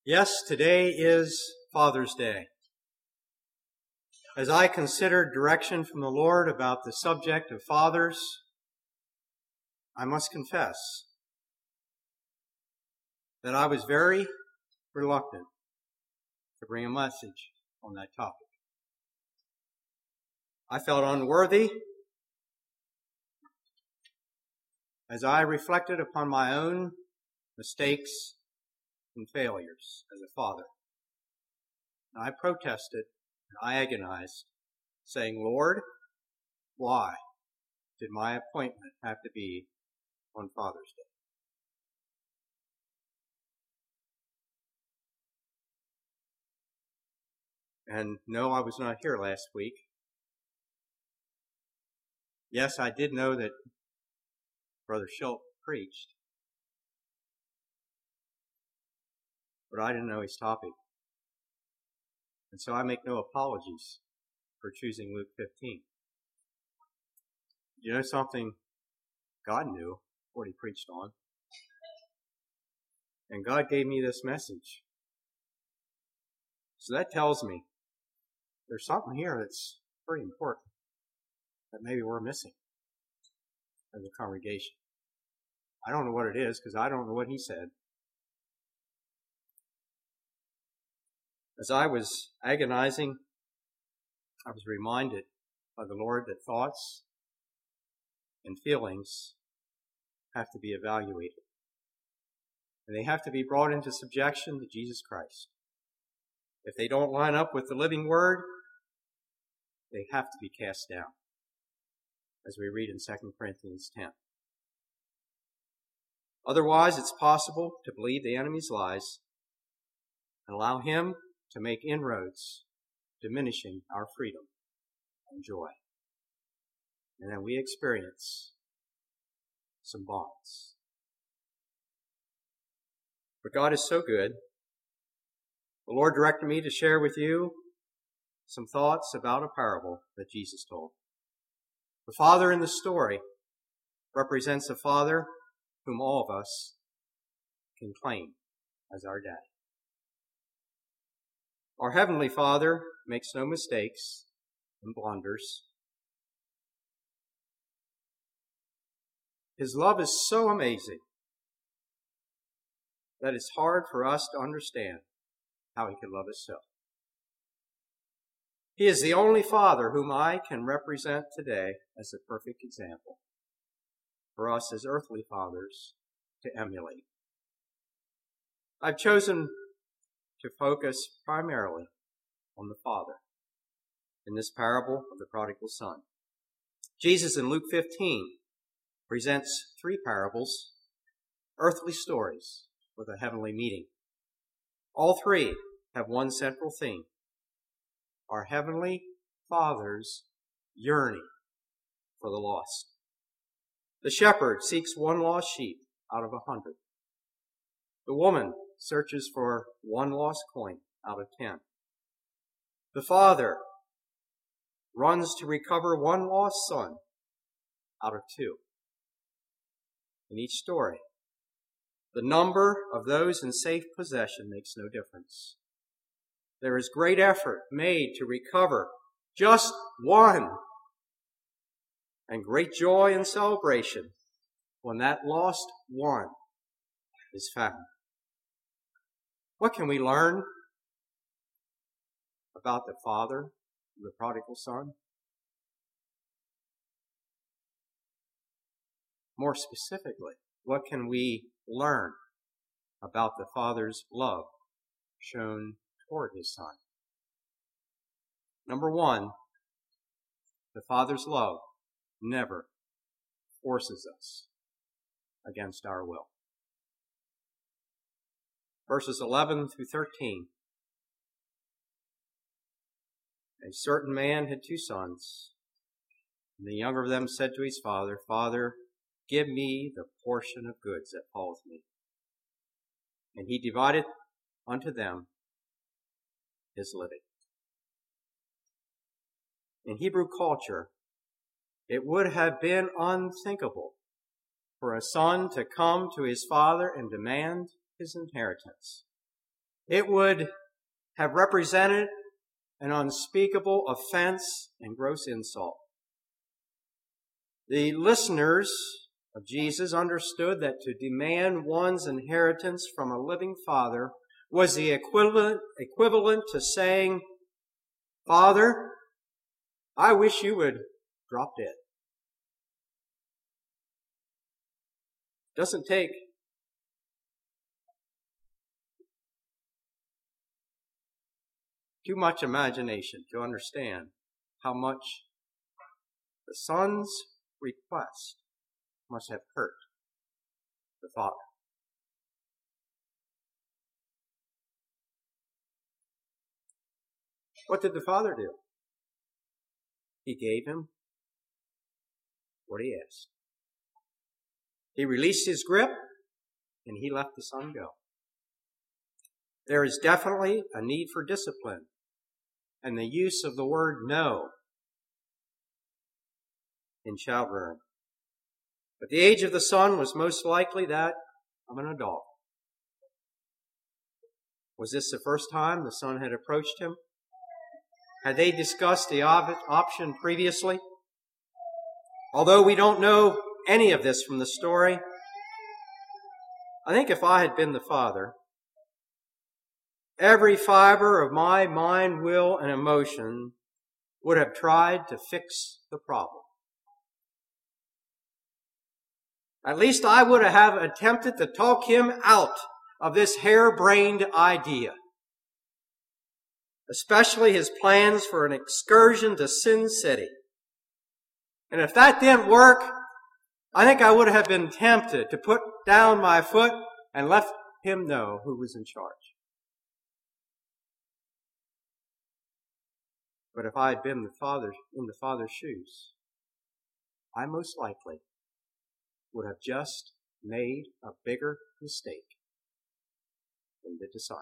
Yes, today is Father's Day. As I considered direction from the Lord about the subject of fathers, I must confess that I was very reluctant to bring a message on that topic. I felt unworthy as I reflected upon my own mistakes and failures as a father. And I protested and I agonized, saying, Lord, why did my appointment have to be on Father's Day? And no, I was not here last week. Yes, I did know that Brother Schultz preached, but I didn't know his topic. And so I make no apologies for choosing Luke 15. You know something? God knew what he preached on. And God gave me this message. So that tells me there's something here that's pretty important that maybe we're missing as a congregation. I don't know what it is because I don't know what he said. As I was agonizing, I was reminded by the Lord that thoughts and feelings have to be evaluated. And they have to be brought into subjection to Jesus Christ. If they don't line up with the living word, they have to be cast down, as we read in 2 Corinthians 10. Otherwise, it's possible to believe the enemy's lies and allow him to make inroads, diminishing our freedom and joy. And then we experience some bonds. But God is so good. The Lord directed me to share with you some thoughts about a parable that Jesus told. The father in the story represents a father whom all of us can claim as our dad. Our Heavenly Father makes no mistakes and blunders. His love is so amazing that it's hard for us to understand how he could love us so. He is the only Father whom I can represent today as a perfect example for us as earthly fathers to emulate. I've chosen to focus primarily on the Father in this parable of the prodigal son. Jesus in Luke 15 presents three parables, earthly stories with a heavenly meaning. All three have one central theme: our Heavenly Father's yearning for the lost. The shepherd seeks one lost sheep out of 100. The woman searches for one lost coin out of 10. The father runs to recover one lost son out of 2. In each story, the number of those in safe possession makes no difference. There is great effort made to recover just one, and great joy and celebration when that lost one is found. What can we learn about the father of the prodigal son? More specifically, what can we learn about the father's love shown toward his son? Number one, the father's love never forces us against our will. Verses 11 through 13. A certain man had 2 sons, and the younger of them said to his father, Father, give me the portion of goods that falleth me. And he divided unto them his living. In Hebrew culture, it would have been unthinkable for a son to come to his father and demand his inheritance. It would have represented an unspeakable offense and gross insult. The listeners of Jesus understood that to demand one's inheritance from a living father was the equivalent to saying, "Father, I wish you would drop dead." It doesn't take too much imagination to understand how much the son's request must have hurt the father. What did the father do? He gave him what he asked. He released his grip and he let the son go. There is definitely a need for discipline and the use of the word no in child rearing. But the age of the son was most likely that of an adult. Was this the first time the son had approached him? Had they discussed the option previously? Although we don't know any of this from the story, I think if I had been the father, every fiber of my mind, will, and emotion would have tried to fix the problem. At least I would have attempted to talk him out of this harebrained idea, especially his plans for an excursion to Sin City. And if that didn't work, I think I would have been tempted to put down my foot and let him know who was in charge. But if I had been in the father's shoes, I most likely would have just made a bigger mistake than did the son.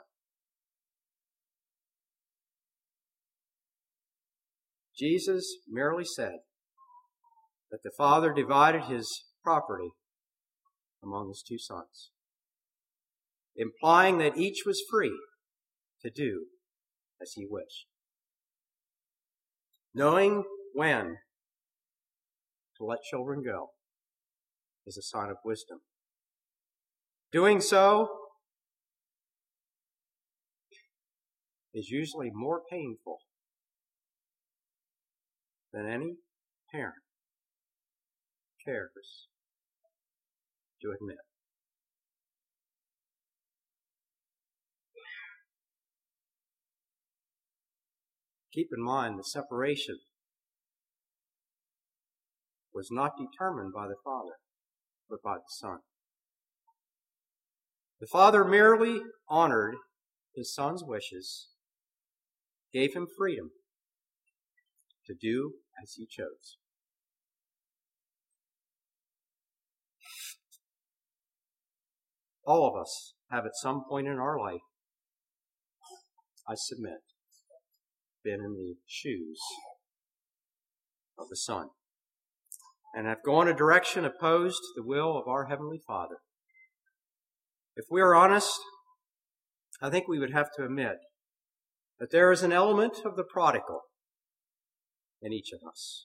Jesus merely said that the father divided his property among his two sons, implying that each was free to do as he wished. Knowing when to let children go is a sign of wisdom. Doing so is usually more painful than any parent cares to admit. Keep in mind the separation was not determined by the father, but by the son. The father merely honored his son's wishes, gave him freedom to do as he chose. All of us have at some point in our life, I submit, been in the shoes of the son and have gone a direction opposed to the will of our Heavenly Father. If we are honest, I think we would have to admit that there is an element of the prodigal in each of us.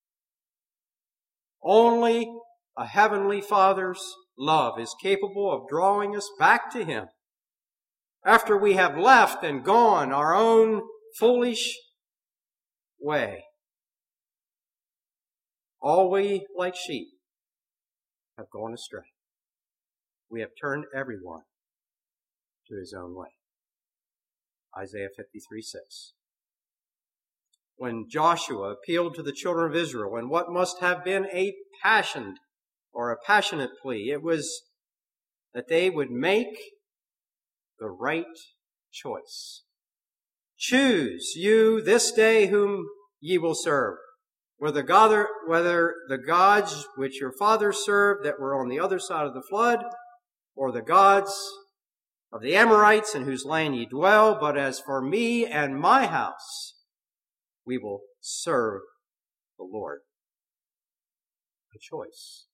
Only a Heavenly Father's love is capable of drawing us back to Him after we have left and gone our own foolish way. All we, like sheep, have gone astray. We have turned everyone to his own way. Isaiah 53:6. When Joshua appealed to the children of Israel in what must have been a passionate plea, it was that they would make the right choice. Choose you this day whom ye will serve, whether the gods which your fathers served that were on the other side of the flood, or the gods of the Amorites in whose land ye dwell. But as for me and my house, we will serve the Lord. A choice.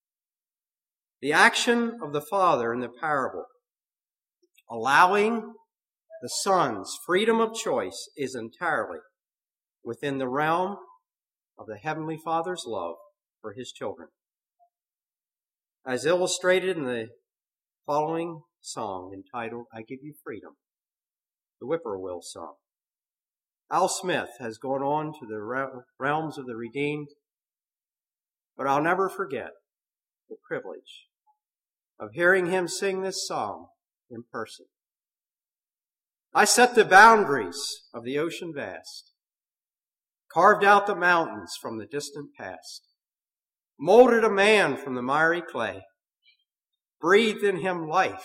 The action of the father in the parable, allowing the Son's freedom of choice is entirely within the realm of the Heavenly Father's love for his children. As illustrated in the following song entitled, I Give You Freedom, the Whippoorwill Song. Al Smith has gone on to the realms of the redeemed, but I'll never forget the privilege of hearing him sing this song in person. I set the boundaries of the ocean vast, carved out the mountains from the distant past, molded a man from the miry clay, breathed in him life,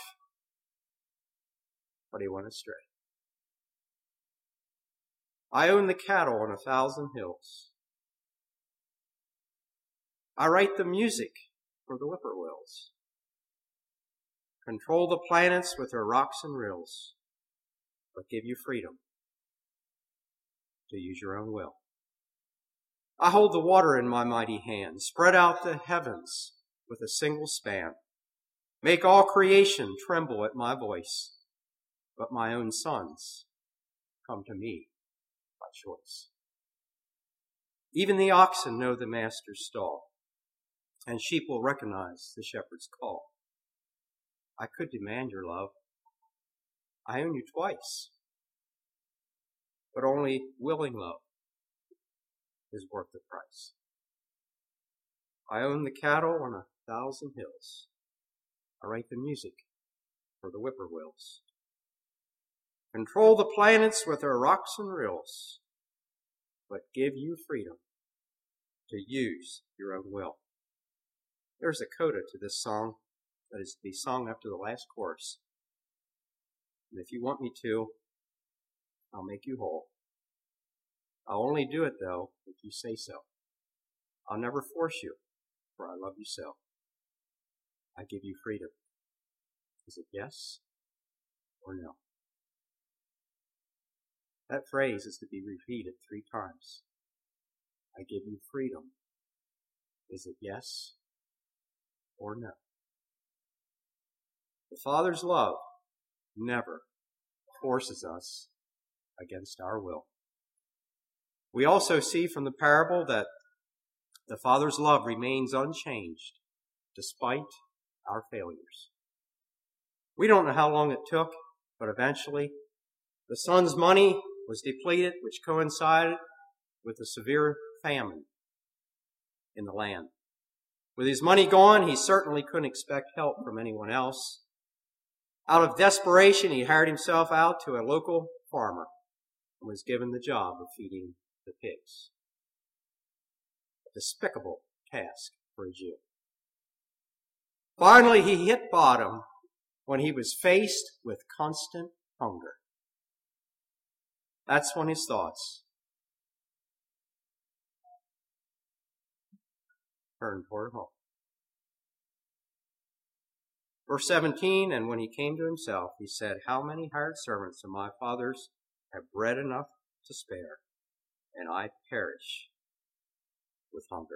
but he went astray. I own the cattle on 1,000 hills. I write the music for the whippoorwills, control the planets with their rocks and rills, but give you freedom to use your own will. I hold the water in my mighty hand, spread out the heavens with a single span, make all creation tremble at my voice, but my own sons come to me by choice. Even the oxen know the master's stall, and sheep will recognize the shepherd's call. I could demand your love. I own you twice, but only willing love is worth the price. I own the cattle on 1,000 hills. I write the music for the whippoorwills. Control the planets with their rocks and rills, but give you freedom to use your own will. There's a coda to this song that is to be sung after the last chorus. And if you want me to, I'll make you whole. I'll only do it, though, if you say so. I'll never force you, for I love you so. I give you freedom. Is it yes or no? That phrase is to be repeated 3 times. I give you freedom. Is it yes or no? The Father's love never forces us against our will. We also see from the parable that the Father's love remains unchanged despite our failures. We don't know how long it took, but eventually the son's money was depleted, which coincided with a severe famine in the land. With his money gone, he certainly couldn't expect help from anyone else. Out of desperation, he hired himself out to a local farmer and was given the job of feeding the pigs. A despicable task for a Jew. Finally, he hit bottom when he was faced with constant hunger. That's when his thoughts turned toward home. Verse 17, and when he came to himself, he said, how many hired servants of my father's have bread enough to spare, and I perish with hunger.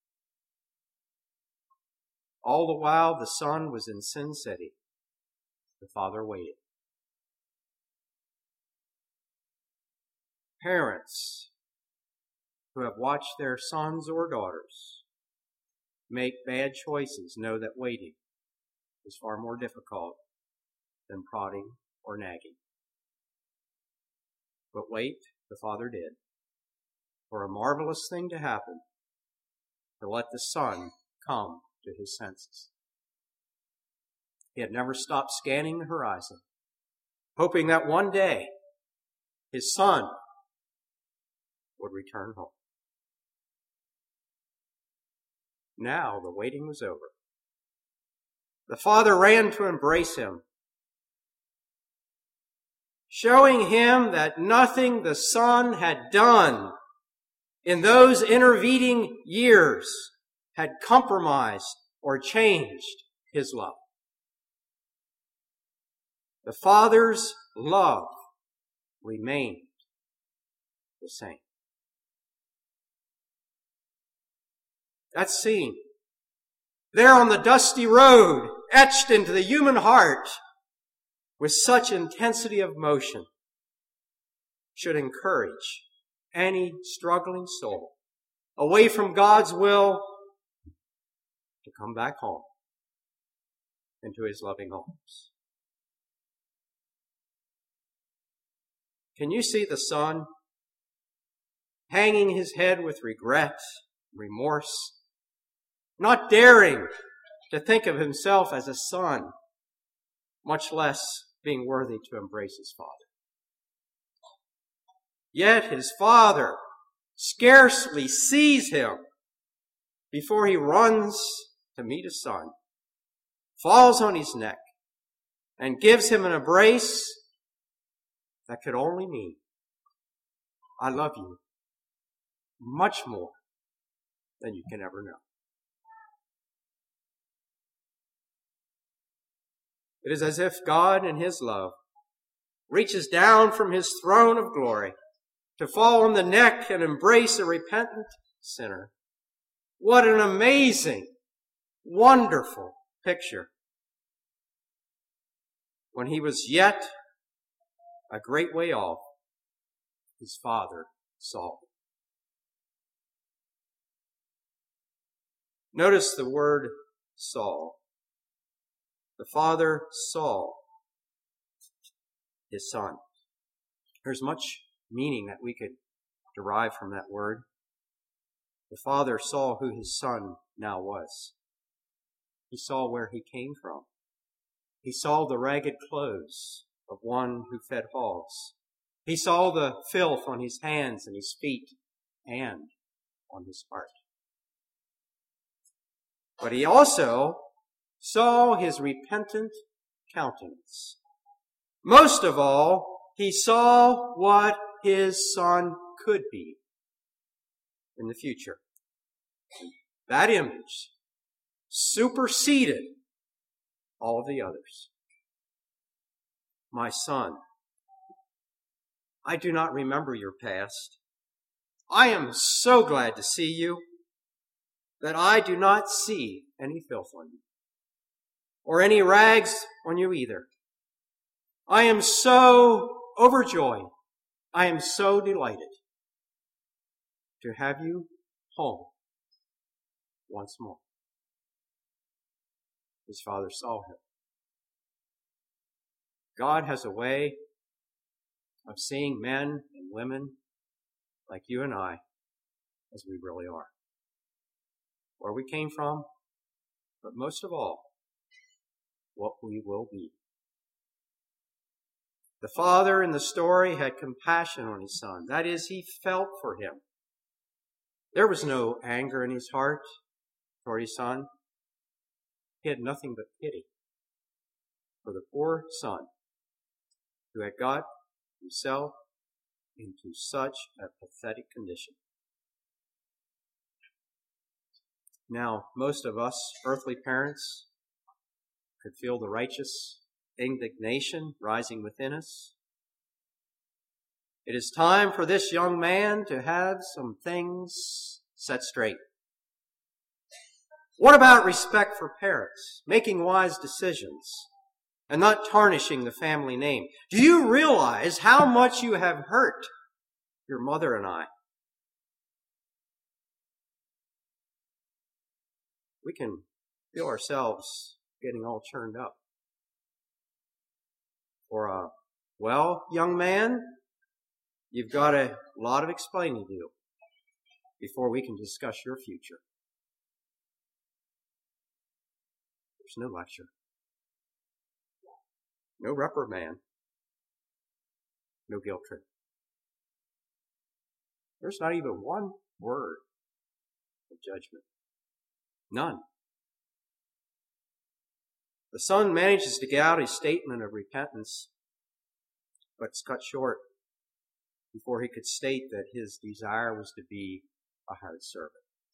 All the while the son was in Sin City, the father waited. Parents who have watched their sons or daughters make bad choices know that waiting is far more difficult than prodding or nagging. But wait, the father did, for a marvelous thing to happen, to let the son come to his senses. He had never stopped scanning the horizon, hoping that one day his son would return home. Now the waiting was over. The father ran to embrace him, showing him that nothing the son had done in those intervening years had compromised or changed his love. The father's love remained the same. That scene, there on the dusty road, etched into the human heart, with such intensity of motion should encourage any struggling soul away from God's will to come back home into his loving arms. Can you see the son hanging his head with regret, remorse, not daring to think of himself as a son, much less being worthy to embrace his father? Yet his father scarcely sees him before he runs to meet his son, falls on his neck, and gives him an embrace that could only mean, I love you much more than you can ever know. It is as if God in his love reaches down from his throne of glory to fall on the neck and embrace a repentant sinner. What an amazing, wonderful picture. When he was yet a great way off, his father saw him. Notice the word saw. The father saw his son. There's much meaning that we could derive from that word. The father saw who his son now was. He saw where he came from. He saw the ragged clothes of one who fed hogs. He saw the filth on his hands and his feet and on his heart. But he also saw his repentant countenance. Most of all, he saw what his son could be in the future. That image superseded all of the others. My son, I do not remember your past. I am so glad to see you that I do not see any filth on you, or any rags on you either. I am so overjoyed. I am so delighted to have you home once more. His father saw him. God has a way of seeing men and women like you and I as we really are. Where we came from, but most of all, what we will be. The father in the story had compassion on his son. That is, he felt for him. There was no anger in his heart toward his son. He had nothing but pity for the poor son who had got himself into such a pathetic condition. Now, most of us earthly parents could feel the righteous indignation rising within us. It is time for this young man to have some things set straight. What about respect for parents, making wise decisions, and not tarnishing the family name? Do you realize how much you have hurt your mother and I? We can feel ourselves getting all churned up. Or, well, young man, you've got a lot of explaining to do before we can discuss your future. There's no lecture, no reprimand, no guilt trip. There's not even one word of judgment. None. The son manages to get out a statement of repentance, but it's cut short before he could state that his desire was to be a hired servant.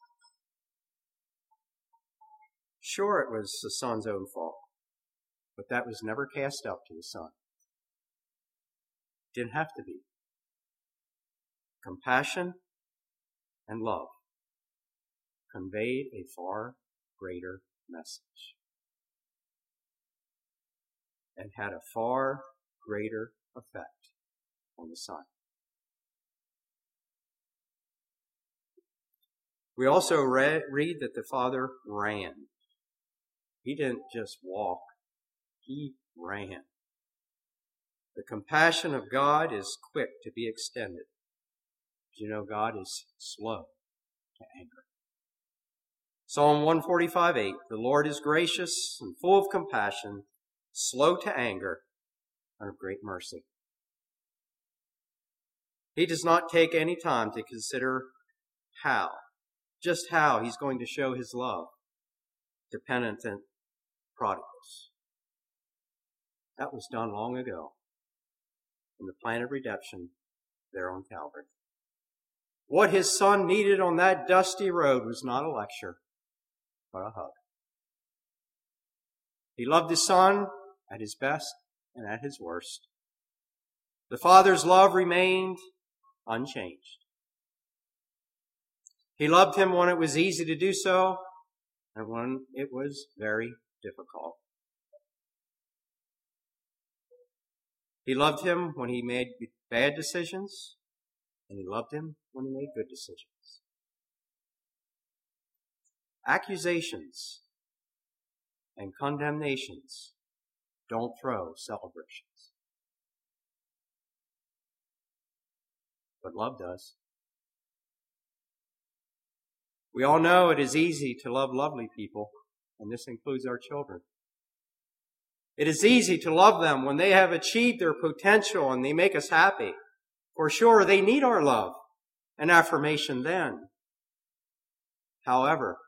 Sure, it was the son's own fault, but that was never cast up to the son. It didn't have to be. Compassion and love conveyed a far greater message. and had a far greater effect on the Son. We also read that the Father ran. He didn't just walk, he ran. The compassion of God is quick to be extended. You know, God is slow to anger. Psalm 145:8, the Lord is gracious and full of compassion, slow to anger, and of great mercy. He does not take any time to consider just how he's going to show his love to penitent prodigals. That was done long ago in the plan of redemption there on Calvary. What his Son needed on that dusty road was not a lecture, but a hug. He loved his Son at his best and at his worst. The Father's love remained unchanged. He loved him when it was easy to do so and when it was very difficult. He loved him when he made bad decisions, and he loved him when he made good decisions. Accusations and condemnations don't throw celebrations. But love does. We all know it is easy to love lovely people, and this includes our children. It is easy to love them when they have achieved their potential and they make us happy. For sure, they need our love and affirmation then. However,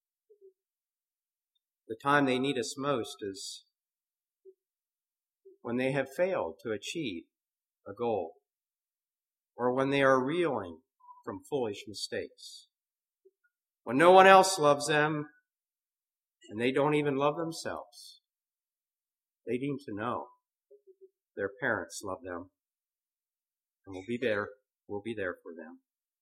the time they need us most is when they have failed to achieve a goal, or when they are reeling from foolish mistakes. When no one else loves them, and they don't even love themselves, they need to know their parents love them and will be there for them.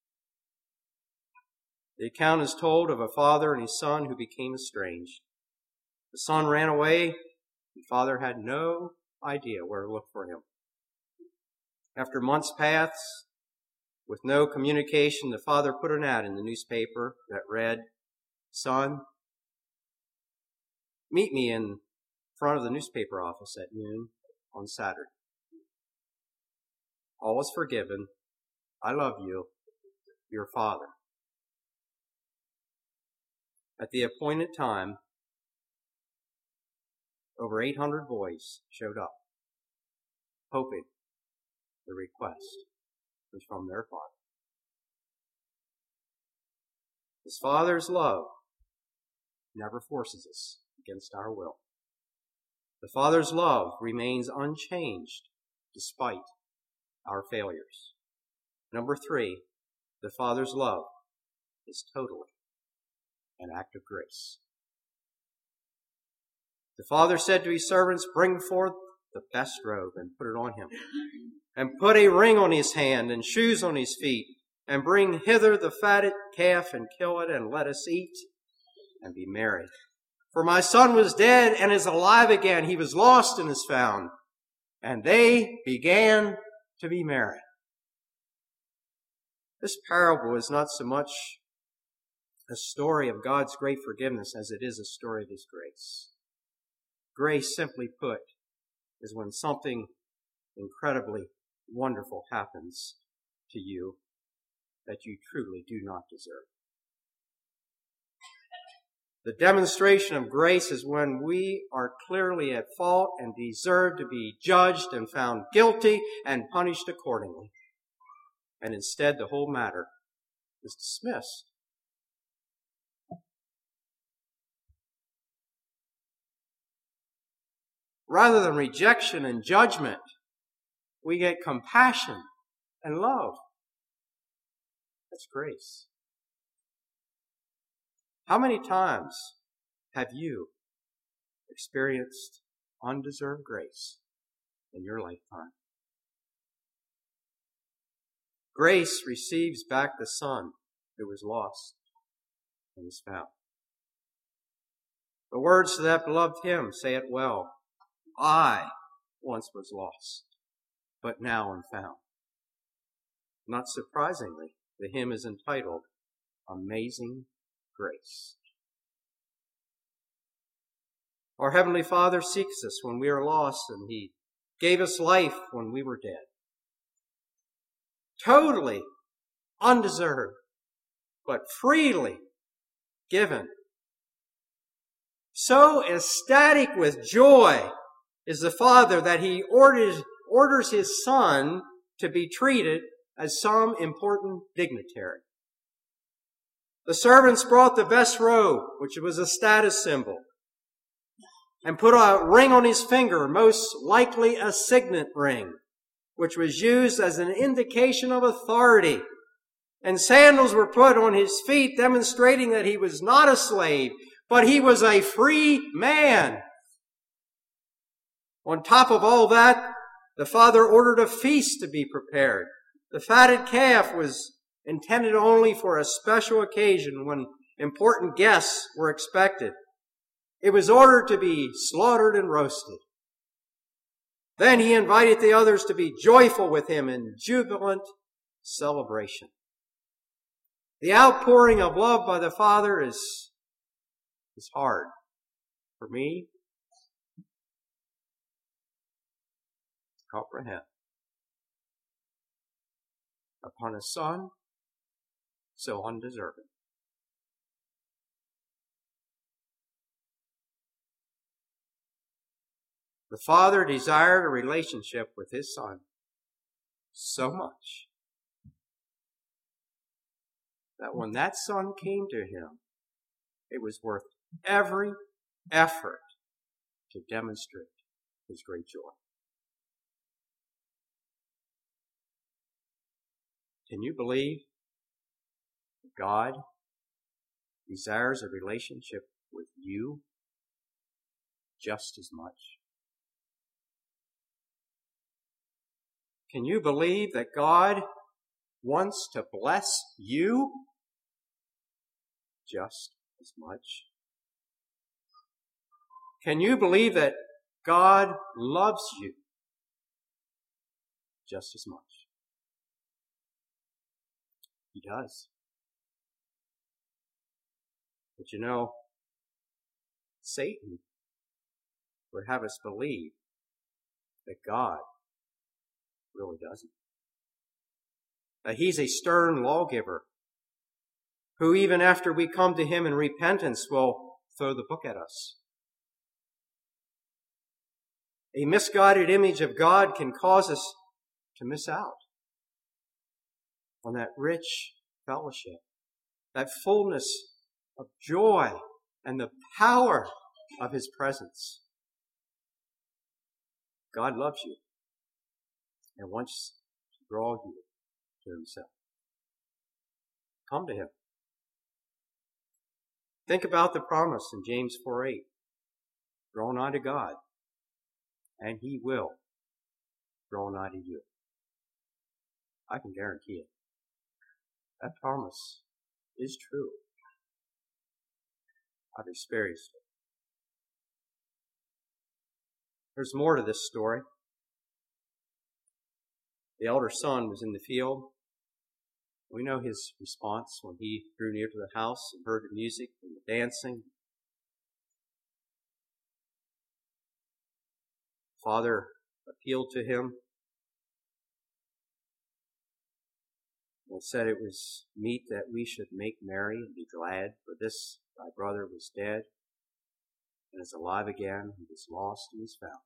The account is told of a father and his son who became estranged. The son ran away. The father had no idea where to look for him. After months passed, with no communication, the father put an ad in the newspaper that read, "Son, meet me in front of the newspaper office at noon on Saturday. All is forgiven. I love you, your father." At the appointed time, over 800 boys showed up, hoping the request was from their father. His Father's love never forces us against our will. The Father's love remains unchanged despite our failures. Number 3, the Father's love is totally an act of grace. The Father said to his servants, "Bring forth the best robe and put it on him, and put a ring on his hand and shoes on his feet, and bring hither the fatted calf and kill it, and let us eat and be merry. For my son was dead and is alive again. He was lost and is found." And they began to be merry. This parable is not so much a story of God's great forgiveness as it is a story of his grace. Grace, simply put, is when something incredibly wonderful happens to you that you truly do not deserve. The demonstration of grace is when we are clearly at fault and deserve to be judged and found guilty and punished accordingly. And instead, the whole matter is dismissed. Rather than rejection and judgment, we get compassion and love. That's grace. How many times have you experienced undeserved grace in your lifetime? Grace receives back the son who was lost and is found. The words to that beloved hymn say it well. I once was lost, but now am found. Not surprisingly, the hymn is entitled Amazing Grace. Our Heavenly Father seeks us when we are lost, and He gave us life when we were dead. Totally undeserved, but freely given. So ecstatic with joy is the Father that He orders His Son to be treated as some important dignitary. The servants brought the best robe, which was a status symbol, and put a ring on His finger, most likely a signet ring, which was used as an indication of authority. And sandals were put on His feet, demonstrating that He was not a slave, but He was a free man. On top of all that, the Father ordered a feast to be prepared. The fatted calf was intended only for a special occasion when important guests were expected. It was ordered to be slaughtered and roasted. Then He invited the others to be joyful with Him in jubilant celebration. The outpouring of love by the Father is hard for me to comprehend. Upon a Son so undeserving. The Father desired a relationship with His Son so much that when that Son came to Him, it was worth every effort to demonstrate His great joy. Can you believe that God desires a relationship with you just as much? Can you believe that God wants to bless you just as much? Can you believe that God loves you just as much? He does. But you know, Satan would have us believe that God really doesn't. That He's a stern lawgiver who, even after we come to Him in repentance, will throw the book at us. A misguided image of God can cause us to miss out on that rich fellowship, that fullness of joy and the power of His presence. God loves you and wants to draw you to Himself. Come to Him. Think about the promise in James 4:8. Draw nigh to God, and He will draw nigh to you. I can guarantee it. That promise is true. I've experienced it. There's more to this story. The elder son was in the field. We know his response when he drew near to the house and heard the music and the dancing. Father appealed to him and said it was meet that we should make merry and be glad, for this thy brother was dead and is alive again, he was lost and is found.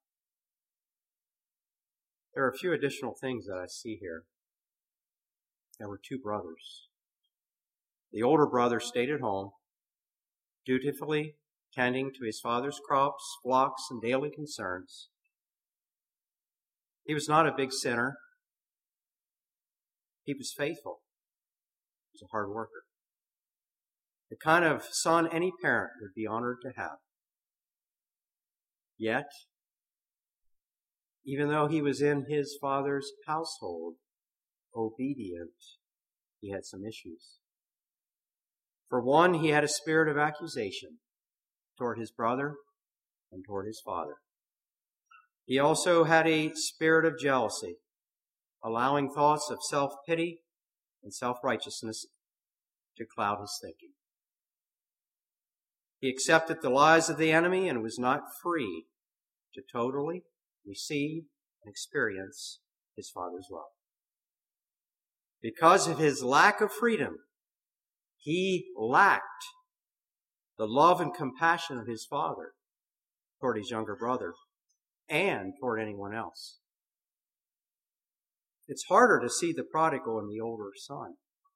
There are a few additional things that I see here. There were two brothers. The older brother stayed at home, dutifully tending to his father's crops, flocks, and daily concerns. He was not a big sinner. He was faithful. He was a hard worker. The kind of son any parent would be honored to have. Yet, even though he was in his father's household, obedient, he had some issues. For one, he had a spirit of accusation toward his brother and toward his father. He also had a spirit of jealousy, allowing thoughts of self-pity and self-righteousness to cloud his thinking. He accepted the lies of the enemy and was not free to totally receive and experience his Father's love. Because of his lack of freedom, he lacked the love and compassion of his Father toward his younger brother and toward anyone else. It's harder to see the prodigal in the older son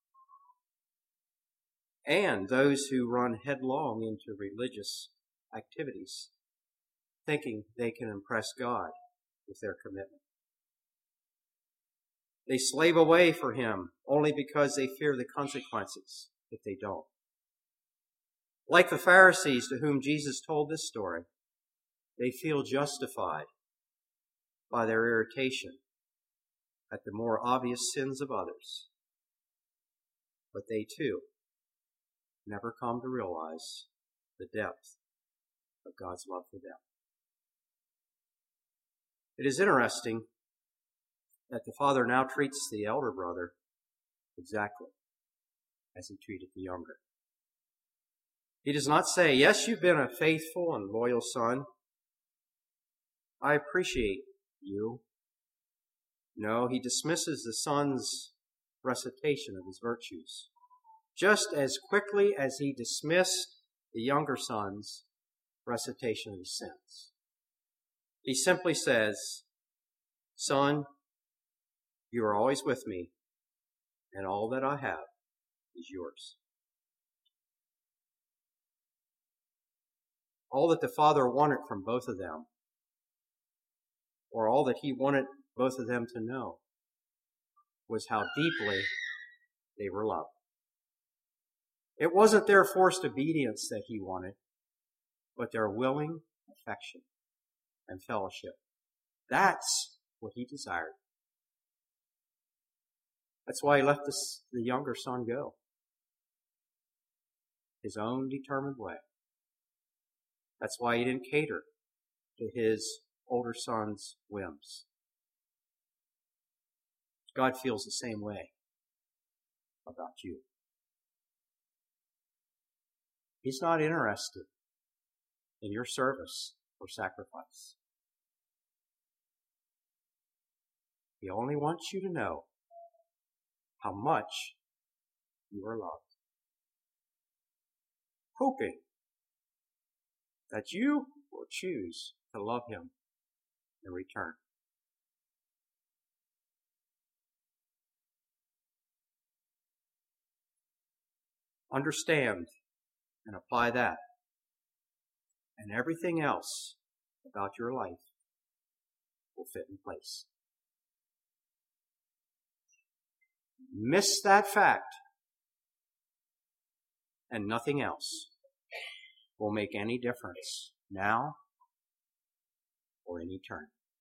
and those who run headlong into religious activities, thinking they can impress God with their commitment. They slave away for him only because they fear the consequences if they don't. Like the Pharisees to whom Jesus told this story, they feel justified by their irritation at the more obvious sins of others. But they too never come to realize the depth of God's love for them. It is interesting that the father now treats the elder brother exactly as he treated the younger. He does not say, yes, you've been a faithful and loyal son. I appreciate you. No, he dismisses the son's recitation of his virtues just as quickly as he dismissed the younger son's recitation of his sins. He simply says, son, you are always with me, and all that I have is yours. All that the father wanted from both of them, or all that he wanted both of them to know, was how deeply they were loved. It wasn't their forced obedience that he wanted, but their willing affection and fellowship. That's what he desired. That's why he let the younger son go, his own determined way. That's why he didn't cater to his older son's whims. God feels the same way about you. He's not interested in your service or sacrifice. He only wants you to know how much you are loved, hoping that you will choose to love him in return. Understand and apply that, and everything else about your life will fit in place. Miss that fact, and nothing else will make any difference now or in eternity.